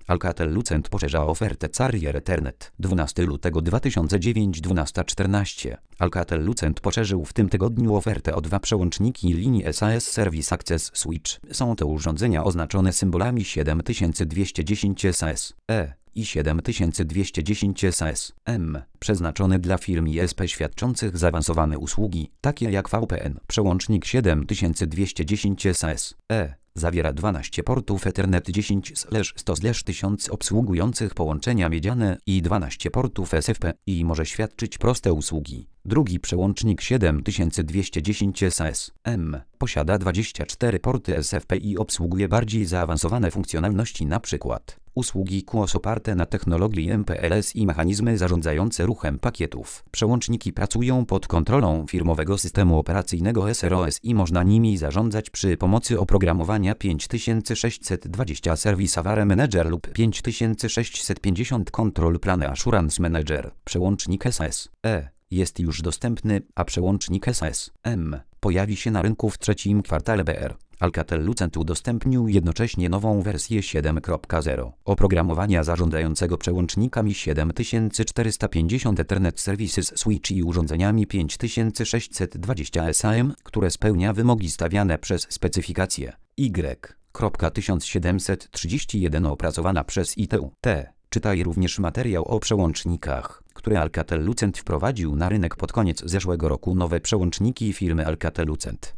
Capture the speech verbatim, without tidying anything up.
Alcatel-Lucent poszerza ofertę Carrier Ethernet. dwunastego lutego dwa tysiące dziewiątego dwunasta czternaście. Alcatel-Lucent poszerzył w tym tygodniu ofertę o dwa przełączniki linii S A S Service Access Switch. Są to urządzenia oznaczone symbolami siedem tysięcy dwieście dziesięć S A S E i siedem tysięcy dwieście dziesięć S A S M, przeznaczone dla firm I S P świadczących zaawansowane usługi, takie jak V P N. Przełącznik siedem tysięcy dwieście dziesięć S A S E zawiera dwanaście portów Ethernet dziesięć sto tysiąc obsługujących połączenia miedziane i dwanaście portów S F P i może świadczyć proste usługi. Drugi przełącznik siedem tysięcy dwieście dziesięć S A S M posiada dwadzieścia cztery porty S F P i obsługuje bardziej zaawansowane funkcjonalności, np. usługi Q o S oparte na technologii M P L S i mechanizmy zarządzające ruchem pakietów. Przełączniki pracują pod kontrolą firmowego systemu operacyjnego S R O S i można nimi zarządzać przy pomocy oprogramowania pięć tysięcy sześćset dwadzieścia Service Aware Manager lub pięć tysięcy sześćset pięćdziesiąt Control Plan Assurance Manager. Przełącznik S A S E jest już dostępny, a przełącznik S A S M pojawi się na rynku w trzecim kwartale B R. Alcatel-Lucent udostępnił jednocześnie nową wersję siedem kropka zero oprogramowania zarządzającego przełącznikami siedem tysięcy czterysta pięćdziesiąt Ethernet Services Switch i urządzeniami pięć tysięcy sześćset dwadzieścia S A M, które spełnia wymogi stawiane przez specyfikację Y tysiąc siedemset trzydzieści jeden opracowana przez I T U T. Czytaj również materiał o przełącznikach, które Alcatel-Lucent wprowadził na rynek pod koniec zeszłego roku. Nowe przełączniki firmy Alcatel-Lucent